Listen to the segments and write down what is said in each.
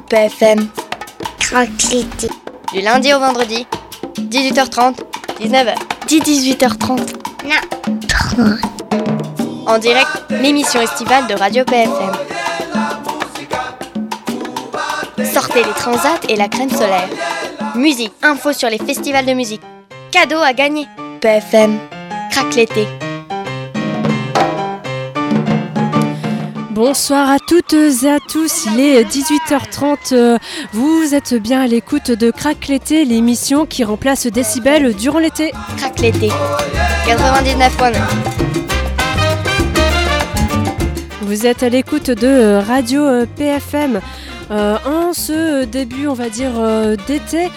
PFM. Crac-l'été. Du lundi au vendredi, 18h30, 19h. 18h30. Non. 30. En direct, l'émission estivale de Radio PFM. Sortez les transats et la crème solaire. Musique, info sur les festivals de musique. Cadeaux à gagner. PFM. Crac l'été. Bonsoir à toutes et à tous, il est 18h30, vous êtes bien à l'écoute de Crac l'été, l'émission qui remplace Décibel durant l'été. Crac l'été, 99.9. Vous êtes à l'écoute de Radio PFM. En ce début, on va dire, d'été,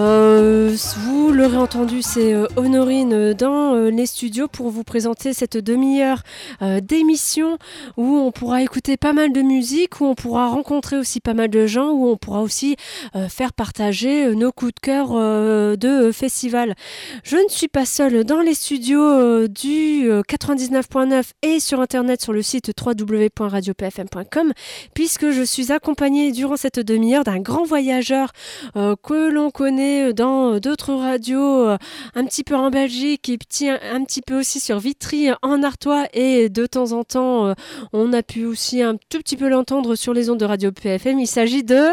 vous l'aurez entendu, c'est Honorine dans les studios pour vous présenter cette demi-heure d'émission où on pourra écouter pas mal de musique, où on pourra rencontrer aussi pas mal de gens, où on pourra aussi faire partager nos coups de cœur de festival. Je ne suis pas seule dans les studios du 99.9 et sur internet sur le site www.radiopfm.com puisque je suis accompagnée durant cette demi-heure d'un grand voyageur que l'on connaît dans d'autres radios, un petit peu en Belgique et un petit peu aussi sur Vitry en Artois, et de temps en temps on a pu aussi un tout petit peu l'entendre sur les ondes de Radio PFM. Il s'agit de...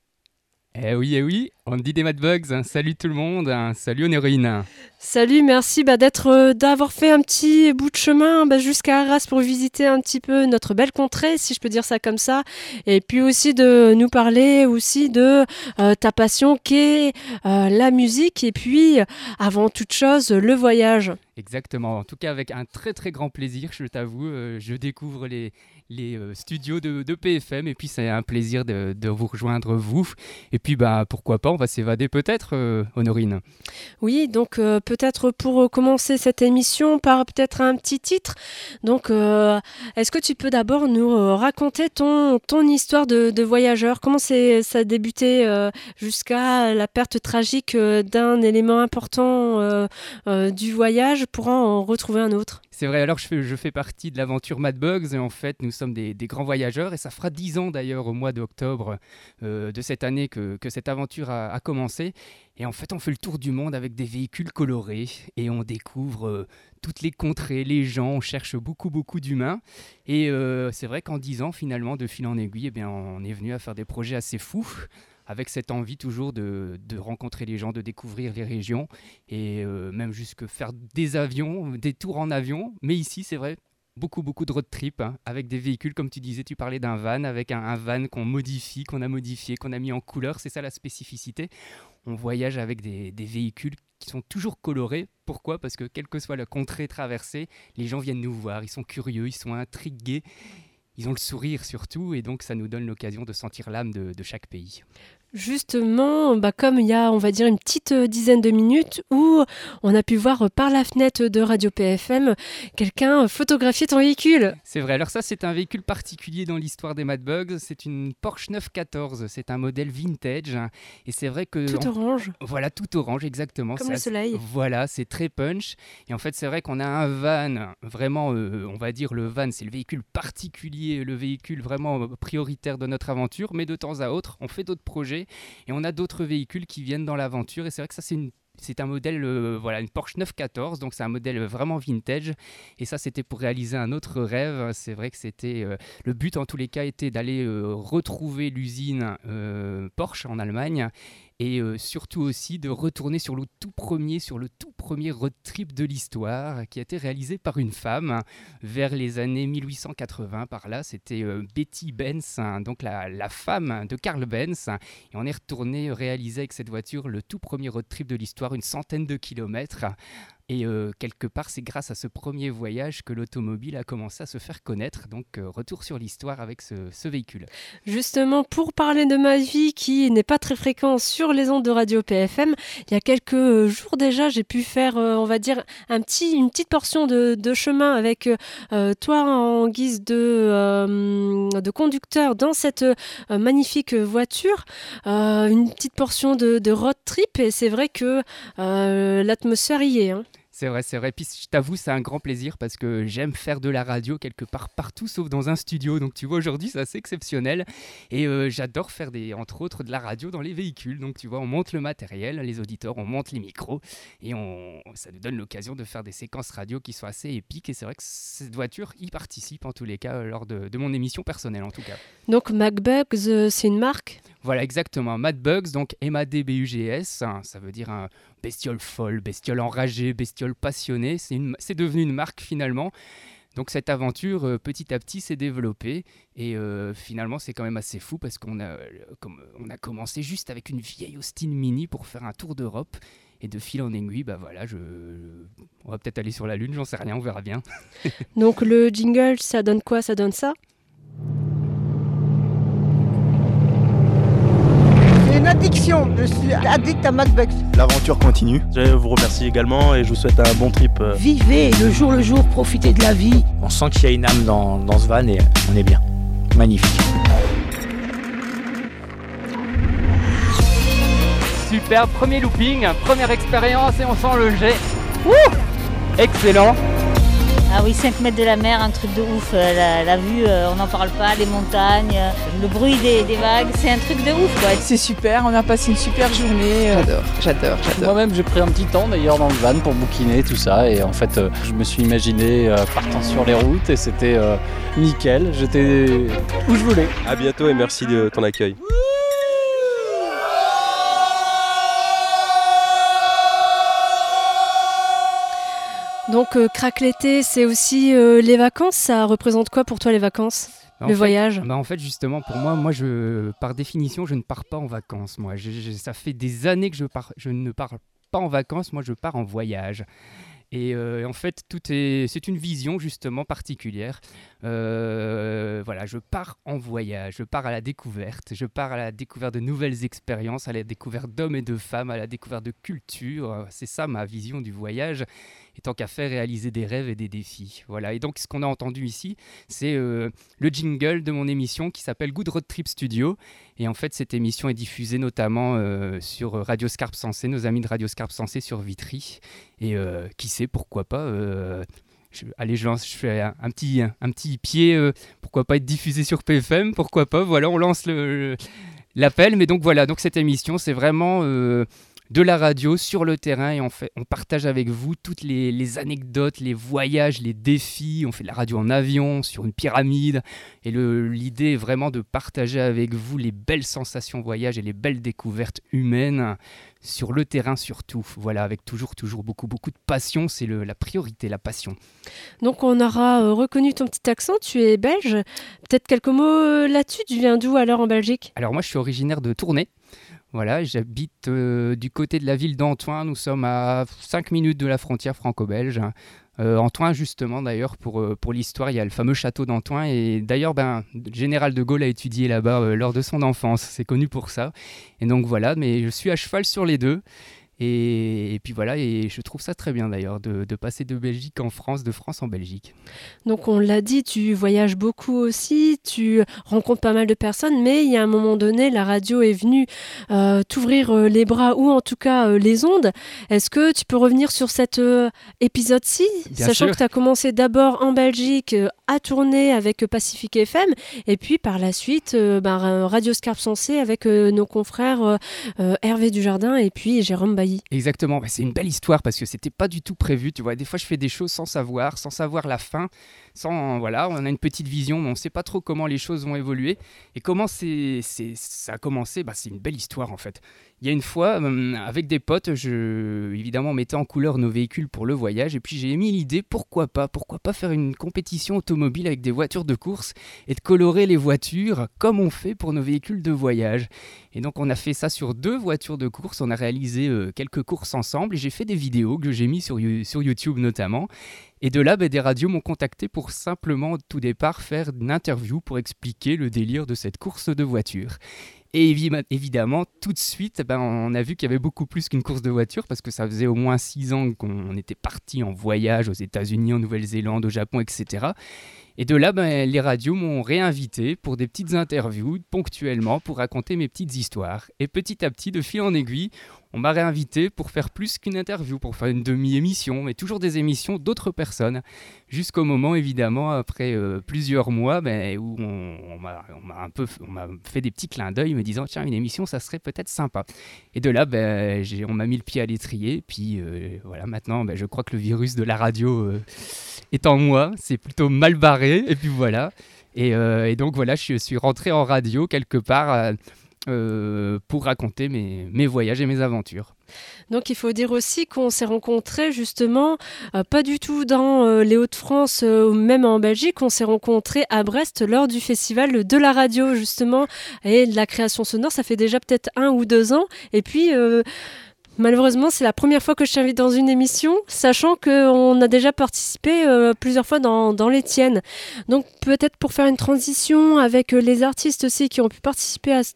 Eh oui, Andy des Mad Bugs, salut tout le monde, salut Honorine. Salut, merci d'avoir fait un petit bout de chemin jusqu'à Arras pour visiter un petit peu notre belle contrée, si je peux dire ça comme ça, et puis aussi de nous parler aussi de ta passion qui est la musique, et puis avant toute chose le voyage. Exactement, en tout cas avec un très très grand plaisir, je t'avoue, je découvre les studios de PFM, et puis c'est un plaisir de vous rejoindre vous, et puis pourquoi pas, on va s'évader peut-être, Honorine. Oui, donc peut-être pour commencer cette émission par peut-être un petit titre. Donc est-ce que tu peux d'abord nous raconter ton histoire de voyageur? Comment ça a débuté jusqu'à la perte tragique d'un élément important du voyage pour en retrouver un autre? C'est vrai, alors je fais partie de l'aventure Mad Bugs, et en fait nous sommes des grands voyageurs, et ça fera 10 ans d'ailleurs au mois d'octobre de cette année que cette aventure a commencé. Et en fait on fait le tour du monde avec des véhicules colorés, et on découvre toutes les contrées, les gens, on cherche beaucoup d'humains. Et c'est vrai qu'en 10 ans finalement, de fil en aiguille, on est venu à faire des projets assez fous, avec cette envie toujours de rencontrer les gens, de découvrir les régions, et même jusque faire des tours en avion. Mais ici, c'est vrai, beaucoup de road trip, avec des véhicules, comme tu disais, tu parlais d'un van, avec un van qu'on modifie, qu'on a modifié, qu'on a mis en couleur. C'est ça la spécificité. On voyage avec des véhicules qui sont toujours colorés. Pourquoi ? Parce que quelle que soit la contrée traversée, les gens viennent nous voir, ils sont curieux, ils sont intrigués. Ils ont le sourire surtout, et donc ça nous donne l'occasion de sentir l'âme de chaque pays. Justement, comme il y a, on va dire, une petite dizaine de minutes où on a pu voir par la fenêtre de Radio PFM quelqu'un photographier ton véhicule. C'est vrai, alors ça c'est un véhicule particulier dans l'histoire des Mad Bugs, c'est une Porsche 914, c'est un modèle vintage, et c'est vrai que... Tout orange. Voilà, tout orange, exactement. Comme le soleil. Voilà, c'est très punch, et en fait c'est vrai qu'on a un van, vraiment, on va dire le van, c'est le véhicule particulier, le véhicule vraiment prioritaire de notre aventure, mais de temps à autre, on fait d'autres projets, et on a d'autres véhicules qui viennent dans l'aventure, et c'est vrai que ça c'est un modèle, une Porsche 914, donc c'est un modèle vraiment vintage, et ça c'était pour réaliser un autre rêve. C'est vrai que c'était, le but en tous les cas était d'aller retrouver l'usine Porsche en Allemagne, et surtout aussi de retourner sur le tout premier road trip de l'histoire, qui a été réalisé par une femme vers les années 1880 par là. C'était Betty Benz, donc la femme de Karl Benz, et on est retourné réaliser avec cette voiture le tout premier road trip de l'histoire, une centaine de kilomètres. Et quelque part, c'est grâce à ce premier voyage que l'automobile a commencé à se faire connaître. Donc, retour sur l'histoire avec ce véhicule. Justement, pour parler de ma vie qui n'est pas très fréquente sur les ondes de Radio PFM, il y a quelques jours déjà, j'ai pu faire, on va dire, une petite portion de chemin avec toi en guise de conducteur dans cette magnifique voiture. Une petite portion de road trip, et c'est vrai que l'atmosphère y est. C'est vrai. Puis je t'avoue, c'est un grand plaisir parce que j'aime faire de la radio quelque part partout sauf dans un studio. Donc tu vois, aujourd'hui, c'est assez exceptionnel. Et j'adore faire entre autres de la radio dans les véhicules. Donc tu vois, on monte le matériel, les auditeurs, on monte les micros et ça nous donne l'occasion de faire des séquences radio qui sont assez épiques. Et c'est vrai que cette voiture y participe en tous les cas lors de mon émission personnelle en tout cas. Donc MadBugs, c'est une marque ? Voilà, exactement. MadBugs, donc MADBUGS, ça veut dire un bestiole folle, bestiole enragée, bestiole passionnée. C'est devenu une marque finalement. Donc cette aventure, petit à petit, s'est développée. Et finalement, c'est quand même assez fou parce qu'on a commencé juste avec une vieille Austin Mini pour faire un tour d'Europe. Et de fil en aiguille, on va peut-être aller sur la Lune, j'en sais rien, on verra bien. Donc le jingle, ça donne quoi ? Ça donne ça ? Une addiction, je suis addict à MadBugs. L'aventure continue. Je vous remercie également et je vous souhaite un bon trip. Vivez le jour, profitez de la vie. On sent qu'il y a une âme dans ce van et on est bien. Magnifique. Super, premier looping, première expérience et on sent le jet. Excellent. Ah oui, 5 mètres de la mer, un truc de ouf. La vue, on n'en parle pas, les montagnes, le bruit des vagues, c'est un truc de ouf quoi. C'est super, on a passé une super journée. J'adore. Moi-même, j'ai pris un petit temps d'ailleurs dans le van pour bouquiner tout ça. Et en fait, je me suis imaginé partant sur les routes et c'était nickel. J'étais où je voulais. À bientôt et merci de ton accueil. Donc, craque l'été, c'est aussi les vacances. Ça représente quoi pour toi, les vacances ? Voyage ? En fait, justement, pour moi, par définition, je ne pars pas en vacances. Moi, ça fait des années que je ne pars pas en vacances. Moi, je pars en voyage. Et en fait, c'est une vision justement particulière. Je pars en voyage, je pars à la découverte, de nouvelles expériences, à la découverte d'hommes et de femmes, à la découverte de culture. C'est ça ma vision du voyage. Et tant qu'à faire, réaliser des rêves et des défis. Voilà. Et donc, ce qu'on a entendu ici, c'est le jingle de mon émission qui s'appelle Good Road Trip Studio. Et en fait, cette émission est diffusée notamment sur Radio Scarpe Sensée, nos amis de Radio Scarpe Sensée sur Vitry. Et qui sait, pourquoi pas je fais un petit pied, pourquoi pas être diffusé sur PFM, pourquoi pas, voilà, on lance l'appel. Mais donc voilà, donc cette émission, c'est vraiment de la radio sur le terrain et on partage avec vous toutes les anecdotes, les voyages, les défis. On fait de la radio en avion, sur une pyramide. Et l'idée est vraiment de partager avec vous les belles sensations voyage et les belles découvertes humaines sur le terrain surtout. Voilà, avec toujours beaucoup de passion. C'est la priorité, la passion. Donc on aura reconnu ton petit accent. Tu es belge. Peut-être quelques mots là-dessus. Tu viens d'où alors en Belgique ? Alors moi, je suis originaire de Tournai. Voilà, j'habite du côté de la ville d'Antoing. Nous sommes à 5 minutes de la frontière franco-belge. Antoing, justement, d'ailleurs, pour l'histoire, il y a le fameux château d'Antoing. Et d'ailleurs, le général de Gaulle a étudié là-bas lors de son enfance. C'est connu pour ça. Et donc voilà, mais je suis à cheval sur les deux. Et puis voilà, et je trouve ça très bien d'ailleurs de passer de Belgique en France, de France en Belgique. Donc on l'a dit, tu voyages beaucoup aussi, tu rencontres pas mal de personnes, mais il y a un moment donné, la radio est venue t'ouvrir les bras ou en tout cas les ondes. Est-ce que tu peux revenir sur cet épisode-ci, sachant que tu as commencé d'abord en Belgique à tourner avec Pacific FM, et puis par la suite Radio Scarpe Sensée avec nos confrères Hervé Dujardin et puis Jérôme Bailly. Exactement, c'est une belle histoire parce que c'était pas du tout prévu, tu vois, des fois je fais des choses sans savoir la fin, on a une petite vision mais on sait pas trop comment les choses vont évoluer et comment ça a commencé, c'est une belle histoire en fait. Il y a une fois, avec des potes, évidemment on mettait en couleur nos véhicules pour le voyage et puis j'ai émis l'idée, pourquoi pas faire une compétition automobile avec des voitures de course et de colorer les voitures comme on fait pour nos véhicules de voyage. Et donc on a fait ça sur 2 voitures de course, on a réalisé quelques courses ensemble et j'ai fait des vidéos que j'ai mis sur YouTube notamment. Et de là, des radios m'ont contacté pour simplement, au tout départ, faire une interview pour expliquer le délire de cette course de voiture. Et évidemment, tout de suite, on a vu qu'il y avait beaucoup plus qu'une course de voiture parce que ça faisait au moins 6 ans qu'on était parti en voyage aux États-Unis, en Nouvelle-Zélande, au Japon, etc. Et de là, les radios m'ont réinvité pour des petites interviews ponctuellement pour raconter mes petites histoires. Et petit à petit, de fil en aiguille, on m'a réinvité pour faire plus qu'une interview, pour faire une demi-émission, mais toujours des émissions d'autres personnes. Jusqu'au moment, évidemment, après plusieurs mois, où on m'a fait des petits clins d'œil me disant « Tiens, une émission, ça serait peut-être sympa ». Et de là, on m'a mis le pied à l'étrier. Puis voilà, maintenant, je crois que le virus de la radio est en moi. C'est plutôt mal barré. Et puis voilà. Et donc voilà, je suis rentré en radio quelque part pour raconter mes voyages et mes aventures. Donc il faut dire aussi qu'on s'est rencontrés justement, pas du tout dans les Hauts-de-France ou même en Belgique, on s'est rencontrés à Brest lors du festival de la radio justement et de la création sonore. Ça fait déjà peut-être 1 ou 2 ans. Et puis... malheureusement, c'est la première fois que je t'invite dans une émission, sachant qu'on a déjà participé plusieurs fois dans les tiennes. Donc peut-être pour faire une transition avec les artistes aussi qui ont pu participer à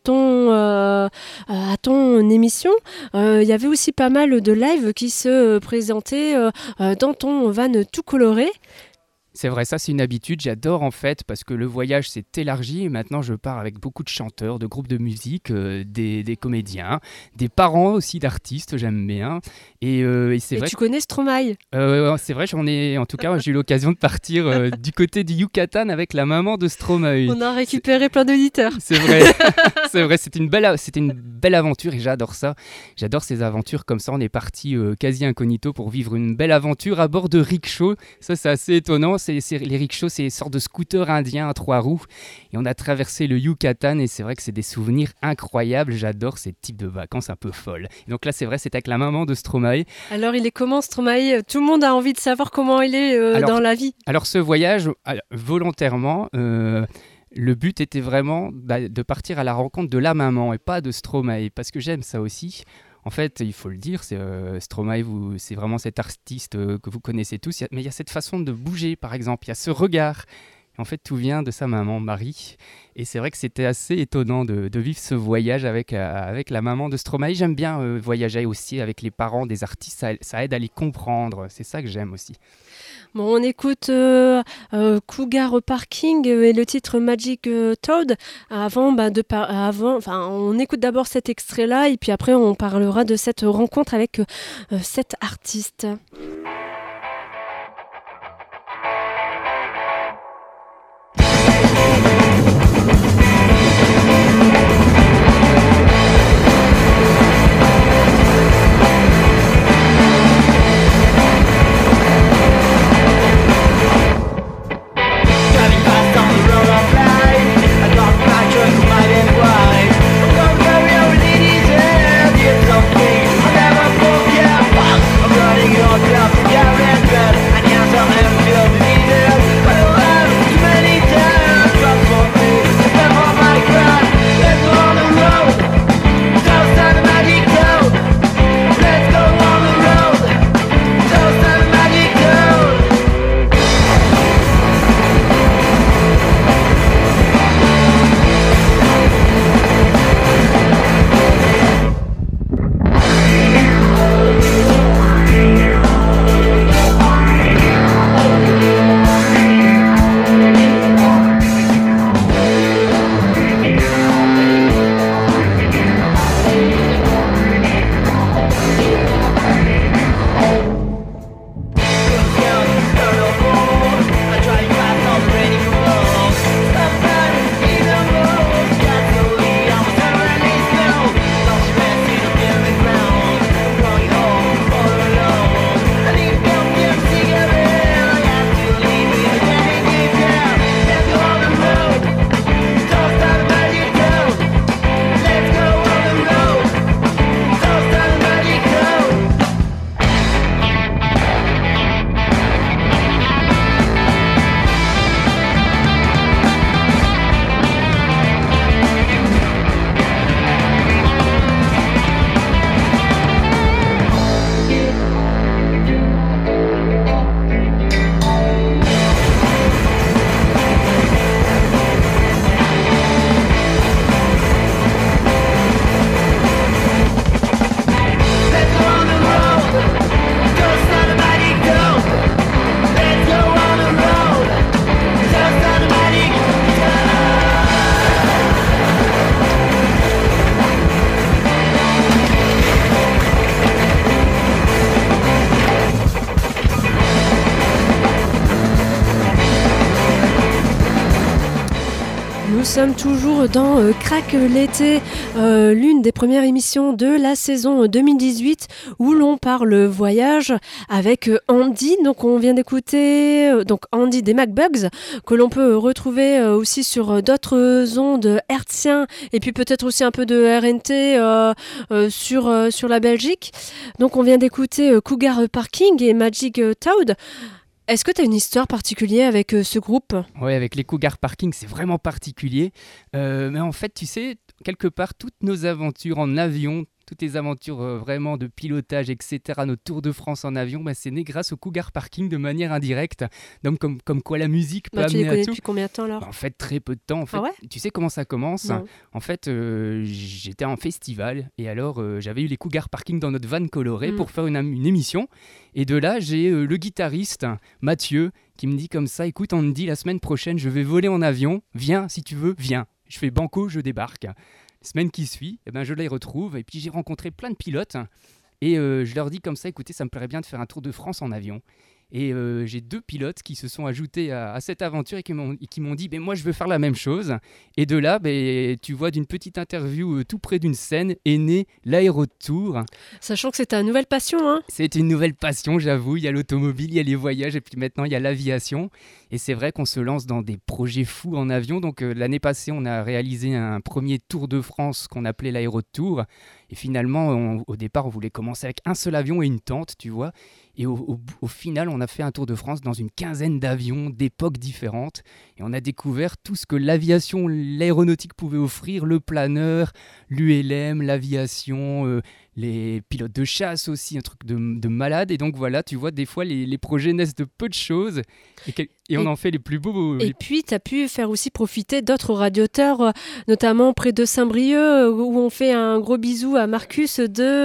ton émission, il y avait aussi pas mal de lives qui se présentaient dans ton van tout coloré. C'est vrai, ça c'est une habitude, j'adore en fait parce que le voyage s'est élargi et maintenant je pars avec beaucoup de chanteurs, de groupes de musique, des comédiens, des parents aussi d'artistes, j'aime bien. Et c'est vrai. Tu connais Stromae ? C'est vrai, j'ai eu l'occasion de partir du côté du Yucatan avec la maman de Stromae. On a récupéré plein d'auditeurs. C'est vrai, c'est vrai, c'était une belle aventure et j'adore ça. J'adore ces aventures comme ça, on est parti quasi incognito pour vivre une belle aventure à bord de rickshaw. Ça c'est assez étonnant. Les rickshaws, c'est une sorte de scooter indien à 3 roues. Et on a traversé le Yucatan et c'est vrai que c'est des souvenirs incroyables. J'adore ces types de vacances un peu folles. Et donc là, c'est vrai, c'est avec la maman de Stromae. Alors, il est comment Stromae ? Tout le monde a envie de savoir comment il est dans la vie. Alors, ce voyage, volontairement... le but était vraiment de partir à la rencontre de la maman et pas de Stromae, parce que j'aime ça aussi. En fait, il faut le dire, Stromae, c'est vraiment cet artiste que vous connaissez tous, mais il y a cette façon de bouger, par exemple, il y a ce regard. Et en fait, tout vient de sa maman, Marie. Et c'est vrai que c'était assez étonnant de vivre ce voyage avec la maman de Stromae. J'aime bien voyager aussi avec les parents des artistes, ça aide à les comprendre, c'est ça que j'aime aussi. Bon, on écoute Cougar Parking et le titre Magic Toad. On écoute d'abord cet extrait-là et puis après on parlera de cette rencontre avec cet artiste. Running your nous sommes toujours dans Crac l'été, l'une des premières émissions de la saison 2018 où l'on parle voyage avec Andy. Donc on vient d'écouter Andy des MacBugs que l'on peut retrouver aussi sur d'autres ondes hertziens et puis peut-être aussi un peu de RNT sur la Belgique. Donc on vient d'écouter Cougar Parking et Magic Toad. Est-ce que tu as une histoire particulière avec ce groupe ? Oui, avec les Cougar Parking, c'est vraiment particulier. Mais en fait, tu sais, quelque part, toutes nos aventures en avion, toutes les aventures vraiment de pilotage, etc., nos tours de France en avion, c'est né grâce au Cougar Parking de manière indirecte. Donc, comme quoi la musique peut amener à tout. Tu les connais depuis combien de temps alors ? En fait, très peu de temps. En fait, tu sais comment ça commence ? En fait, j'étais en festival et alors j'avais eu les Cougar Parking dans notre van colorée pour faire une émission. Et de là, j'ai le guitariste Mathieu qui me dit comme ça, écoute Andy, la semaine prochaine, je vais voler en avion. Viens, si tu veux, viens. Je fais banco, je débarque. Semaine qui suit, je les retrouve et puis j'ai rencontré plein de pilotes et je leur dis comme ça, écoutez, ça me plairait bien de faire un tour de France en avion. Et j'ai 2 pilotes qui se sont ajoutés à cette aventure et qui m'ont dit moi je veux faire la même chose. Et de là, tu vois, d'une petite interview tout près d'une scène est né l'Aérotour. Sachant que c'est ta nouvelle passion, hein ? C'est une nouvelle passion, j'avoue. Il y a l'automobile, il y a les voyages et puis maintenant il y a l'aviation. Et c'est vrai qu'on se lance dans des projets fous en avion. Donc l'année passée, on a réalisé un premier Tour de France qu'on appelait l'Aérotour. Et finalement, au départ, on voulait commencer avec un seul avion et une tente, tu vois. Et au final, on a fait un Tour de France dans une 15aine d'avions d'époques différentes. Et on a découvert tout ce que l'aviation, l'aéronautique pouvait offrir, le planeur, l'ULM, l'aviation, les pilotes de chasse aussi, un truc de malade. Et donc voilà, tu vois, des fois, les projets naissent de peu de choses et on en fait les plus beaux. Et puis, tu as pu faire aussi profiter d'autres radioteurs, notamment près de Saint-Brieuc, où on fait un gros bisou à Marcus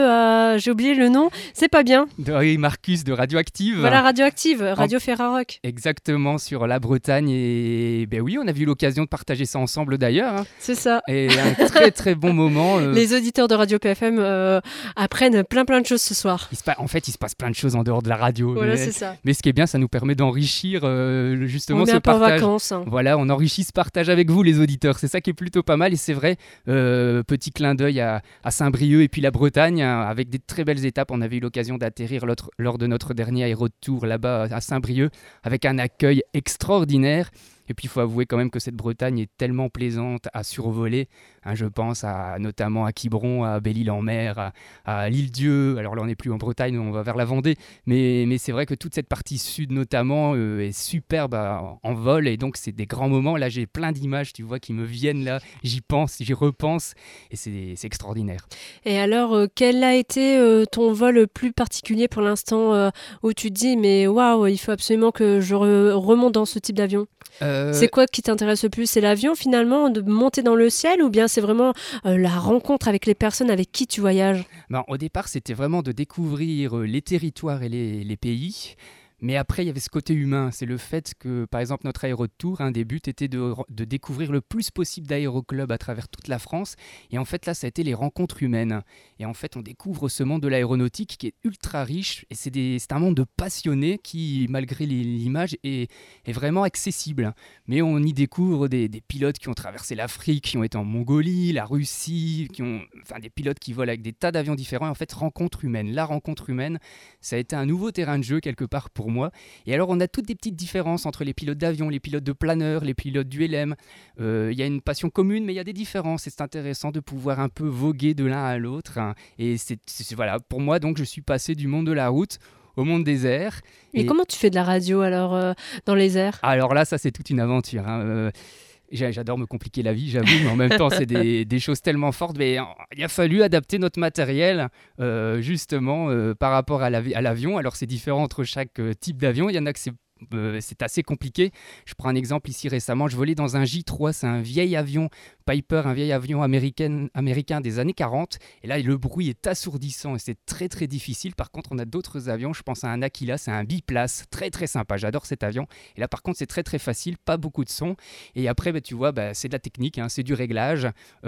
j'ai oublié le nom, c'est pas bien. Marcus de Radioactive. Voilà, Radioactive, Radio Ferrarock. Exactement, sur la Bretagne. Et oui, on a eu l'occasion de partager ça ensemble d'ailleurs. Hein. C'est ça. Et un très très bon moment. Les auditeurs de Radio PFM apprennent plein de choses ce soir. En fait, il se passe plein de choses en dehors de la radio. Voilà, c'est ça. Mais ce qui est bien, ça nous permet d'enrichir justement ce partage. On est un peu en vacances. Hein. Voilà, on enrichit ce partage avec vous, les auditeurs. C'est ça qui est plutôt pas mal. Et c'est vrai, petit clin d'œil à Saint-Brieuc et puis la Bretagne, avec des très belles étapes. On avait eu l'occasion d'atterrir lors de notre dernier Aérotour là-bas à Saint-Brieuc, avec un accueil extraordinaire. Et puis il faut avouer quand même que cette Bretagne est tellement plaisante à survoler. Je pense notamment à Quiberon, à Belle-Île-en-Mer, à l'Île-Dieu. Alors là on n'est plus en Bretagne, on va vers la Vendée. Mais c'est vrai que toute cette partie sud notamment est superbe en vol. Et donc c'est des grands moments. Là j'ai plein d'images, tu vois, qui me viennent là. J'y pense, j'y repense. Et c'est extraordinaire. Et alors quel a été ton vol le plus particulier pour l'instant où tu te dis mais waouh, il faut absolument que je remonte dans ce type d'avion ? C'est quoi qui t'intéresse le plus ? C'est l'avion finalement, de monter dans le ciel, ou bien c'est vraiment la rencontre avec les personnes avec qui tu voyages ? Au départ, c'était vraiment de découvrir les territoires et les pays. Mais après, il y avait ce côté humain. C'est le fait que, par exemple, notre Aérotour, un des buts était de découvrir le plus possible d'aéroclubs à travers toute la France. Et en fait, là, ça a été les rencontres humaines. Et en fait, on découvre ce monde de l'aéronautique qui est ultra riche. Et c'est un monde de passionnés qui, malgré l'image, est vraiment accessible. Mais on y découvre des pilotes qui ont traversé l'Afrique, qui ont été en Mongolie, la Russie, des pilotes qui volent avec des tas d'avions différents. Et en fait, rencontre humaine. La rencontre humaine, ça a été un nouveau terrain de jeu quelque part pour moi. Et alors, on a toutes des petites différences entre les pilotes d'avion, les pilotes de planeurs, les pilotes d'ULM. Il y a une passion commune, mais il y a des différences. Et c'est intéressant de pouvoir un peu voguer de l'un à l'autre. Et voilà, pour moi, donc, je suis passé du monde de la route au monde des airs. Et comment tu fais de la radio, alors, dans les airs ? Alors là, ça, c'est toute une aventure. J'adore me compliquer la vie, j'avoue, mais en même temps, c'est des choses tellement fortes. Mais il a fallu adapter notre matériel, justement, par rapport à l'avion. Alors, c'est différent entre chaque type d'avion. Il y en a que c'est assez compliqué. Je prends un exemple ici récemment. Je volais dans un J3, c'est un vieil avion Piper, un vieil avion américain des années 40. Et là, le bruit est assourdissant et c'est très très difficile. Par contre, on a d'autres avions. Je pense à un Aquila, c'est un biplace, très très sympa. J'adore cet avion. Et là, par contre, c'est très très facile, pas beaucoup de son. Et après, tu vois, c'est de la technique, c'est du réglage.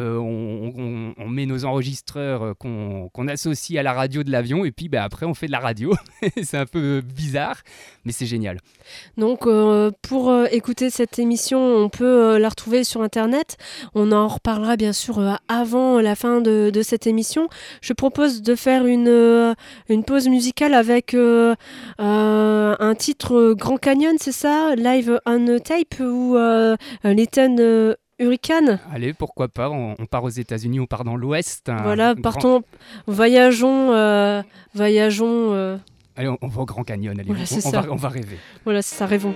On met nos enregistreurs qu'on associe à la radio de l'avion et puis après, on fait de la radio. C'est un peu bizarre, mais c'est génial. Donc pour écouter cette émission, on peut la retrouver sur Internet. On en reparlera bien sûr avant la fin de cette émission. Je propose de faire une pause musicale avec un titre Grand Canyon, c'est ça? Live on Tape ou Little Hurricane. Allez, pourquoi pas, on part aux États-Unis, on part dans l'Ouest. Voilà, partons, voyageons. Allez, on va au Grand Canyon, allez, voilà, on va rêver. Voilà, c'est ça, rêvons.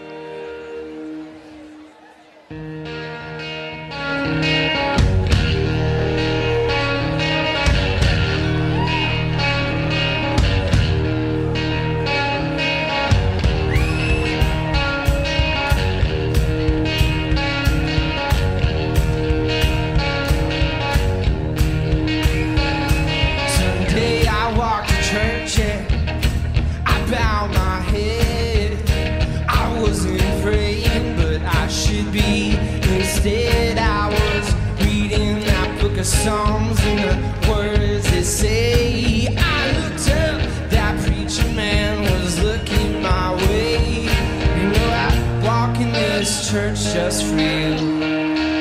Bow my head. I wasn't praying, but I should be. Instead, I was reading that book of Psalms and the words they say. I looked up, that preacher man was looking my way. You know, I walk in this church just for you.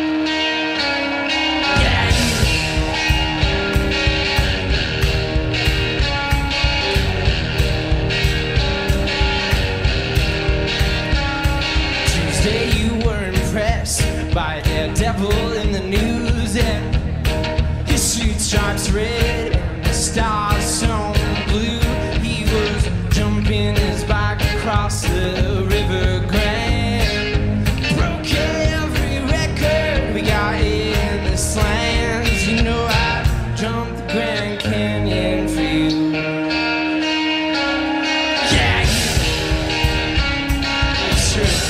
By the devil in the news, and his suit stripes red and the stars shone blue. He was jumping his bike across the River Grand, broke every record we got in this land. You know I jumped the Grand Canyon for you. Yeah, it's true.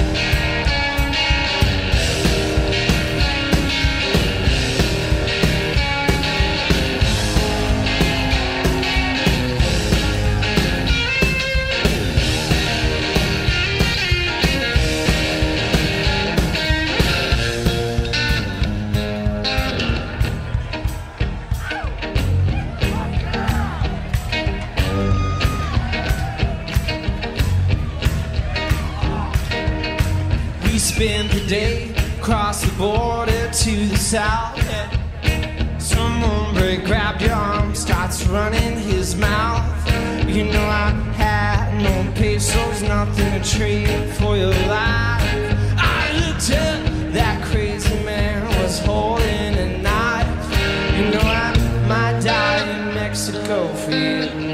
Spend the day, cross the border to the south. Some hombre grabbed your arm, starts running his mouth. You know I had no pesos, nothing to trade for your life. I looked up, that crazy man was holding a knife. You know I might die in Mexico for you.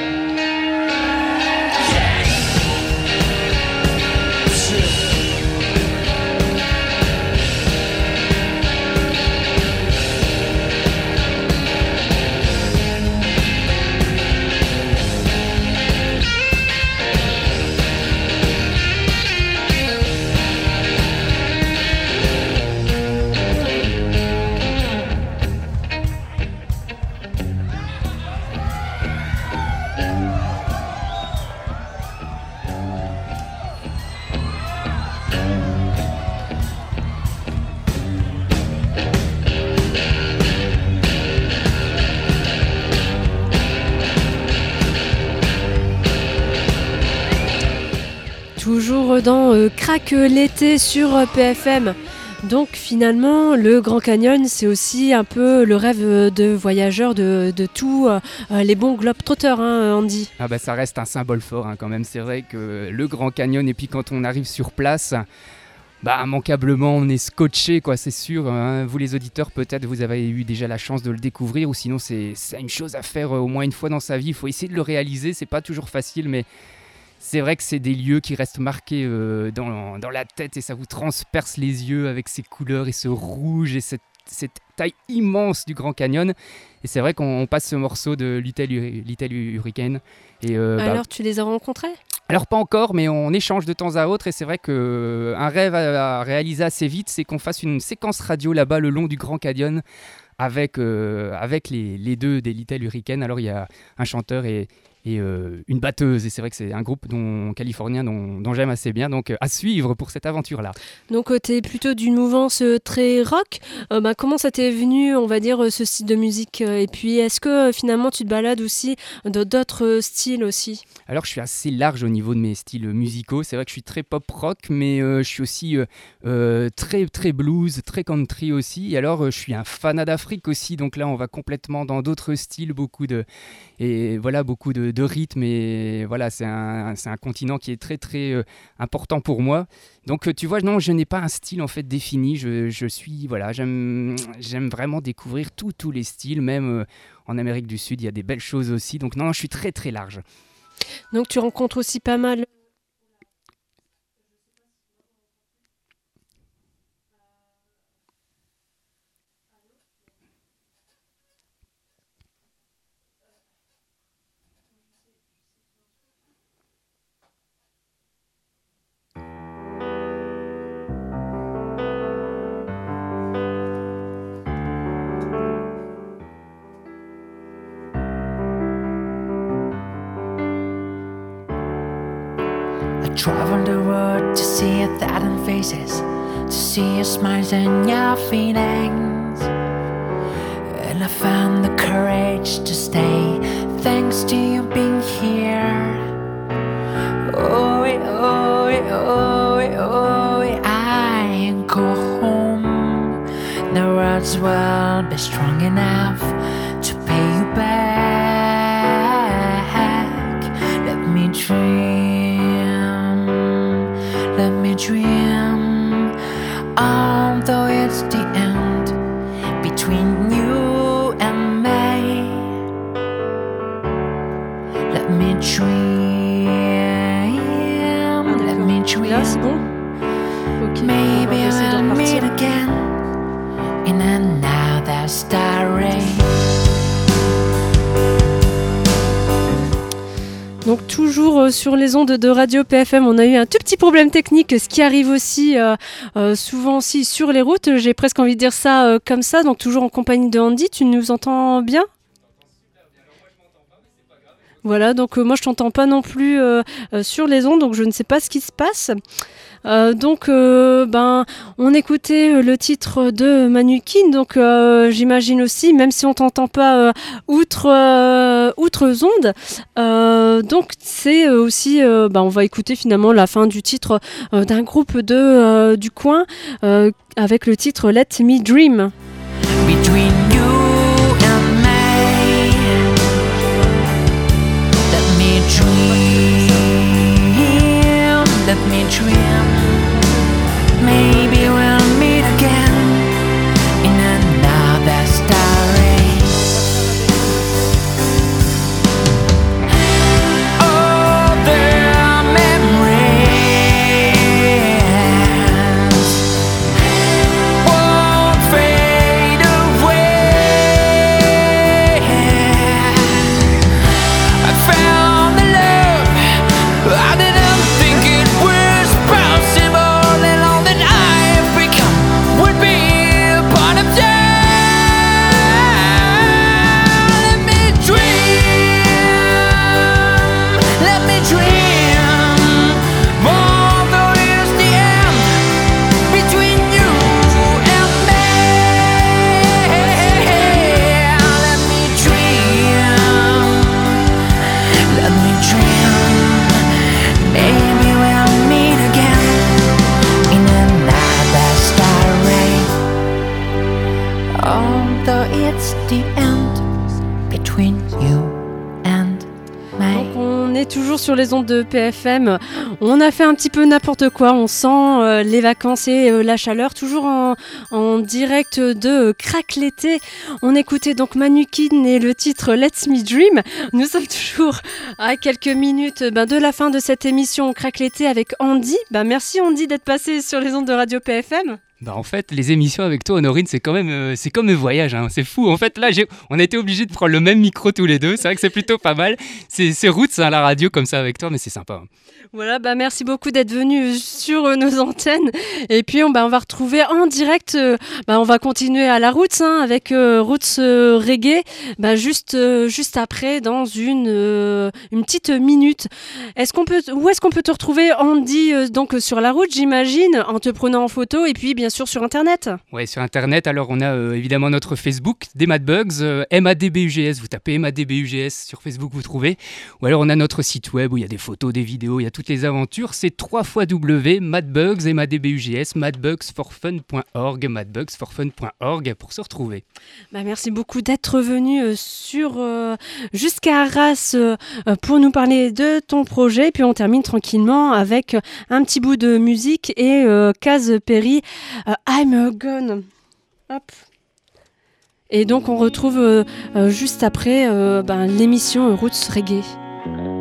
Toujours dans Craque l'été sur PFM. Donc finalement, le Grand Canyon, c'est aussi un peu le rêve de voyageurs de tous les bons globetrotters, hein, Andy. Ah bah ça reste un symbole fort hein, quand même. C'est vrai que le Grand Canyon, et puis quand on arrive sur place, bah immanquablement on est scotché, quoi, c'est sûr. Hein. Vous les auditeurs, peut-être vous avez eu déjà la chance de le découvrir, ou sinon c'est une chose à faire au moins une fois dans sa vie. Il faut essayer de le réaliser, c'est pas toujours facile, mais c'est vrai que c'est des lieux qui restent marqués dans la tête, et ça vous transperce les yeux avec ces couleurs et ce rouge et cette taille immense du Grand Canyon. Et c'est vrai qu'on passe ce morceau de Little Hurricane. Et, alors tu les as rencontrés ? Alors pas encore, mais on échange de temps à autre, et c'est vrai qu'un rêve à réaliser assez vite, c'est qu'on fasse une séquence radio là-bas le long du Grand Canyon avec les deux des Little Hurricane. Alors il y a un chanteur et une batteuse. Et c'est vrai que c'est un groupe californien dont j'aime assez bien. Donc à suivre pour cette aventure-là. Donc tu es plutôt d'une mouvance très rock. Comment ça t'est venu, on va dire, ce style de musique et puis est-ce que finalement tu te balades aussi dans d'autres styles aussi? Alors je suis assez large au niveau de mes styles musicaux. C'est vrai que je suis très pop-rock, mais je suis aussi très, très blues, très country aussi. Et alors je suis un fanat d'Afrique aussi. Donc là on va complètement dans d'autres styles, beaucoup de rythmes. Et voilà, c'est un continent qui est très très important pour moi. Donc tu vois, non, je n'ai pas un style en fait défini. J'aime vraiment découvrir tous les styles, même en Amérique du Sud, il y a des belles choses aussi. Donc non, je suis très très large. Donc tu rencontres aussi pas mal. Travel the world to see a thousand faces, to see your smiles and your feelings. And I found the courage to stay, thanks to you being here. Oh, I go home. The words will be strong enough to pay you back. Let me dream, although it's the end between you and me. Let me dream, let me dream. Là, c'est bon. Okay. Maybe we'll meet again in another story. Donc toujours sur les ondes de Radio PFM, on a eu un tout petit problème technique, ce qui arrive aussi souvent aussi sur les routes. J'ai presque envie de dire ça comme ça, donc toujours en compagnie de Andy. Tu nous entends bien ? Voilà, donc moi je t'entends pas non plus sur les ondes, donc je ne sais pas ce qui se passe. On écoutait le titre de Manukin, donc j'imagine aussi, même si on t'entend pas outre ondes, donc c'est aussi, on va écouter finalement la fin du titre d'un groupe du coin avec le titre Let Me Dream. Between you and me, let me dream, let me dream. Maybe we'll meet again in another story. Oh, the memories won't fade away. I found the love I didn't think it was possible. Toujours sur les ondes de PFM, on a fait un petit peu n'importe quoi, on sent les vacances et la chaleur, toujours en direct de Crac l'été. On écoutait donc Manukin et le titre Let Me Dream. Nous sommes toujours à quelques minutes de la fin de cette émission Crac l'été avec Andy. Merci Andy d'être passé sur les ondes de Radio PFM. Bah en fait, les émissions avec toi, Honorine, c'est comme un voyage, hein. C'est fou. En fait, là, on a été obligés de prendre le même micro tous les deux. C'est vrai que c'est plutôt pas mal. C'est roots, hein, la radio comme ça avec toi, mais c'est sympa. Voilà, merci beaucoup d'être venu sur nos antennes. Et puis, on va retrouver en direct, on va continuer à la Roots, hein, avec Roots Reggae, juste après, dans une petite minute. Où est-ce qu'on peut te retrouver, Andy, donc sur la route, j'imagine, en te prenant en photo, et puis bien sûr sur Internet. Ouais, sur Internet, alors on a évidemment notre Facebook, des Mad Bugs, MADBUGS, vous tapez MADBUGS sur Facebook, vous trouvez. Ou alors on a notre site web où il y a des photos, des vidéos, il y a toutes les aventures, c'est www.madbugs, MADBUGS, madbugsforfun.org, madbugsforfun.org pour se retrouver. Merci beaucoup d'être venu jusqu'à Arras pour nous parler de ton projet. Puis on termine tranquillement avec un petit bout de musique et Kaz Perry, I'm Gone. Hop. Et donc on retrouve juste après l'émission Roots Reggae.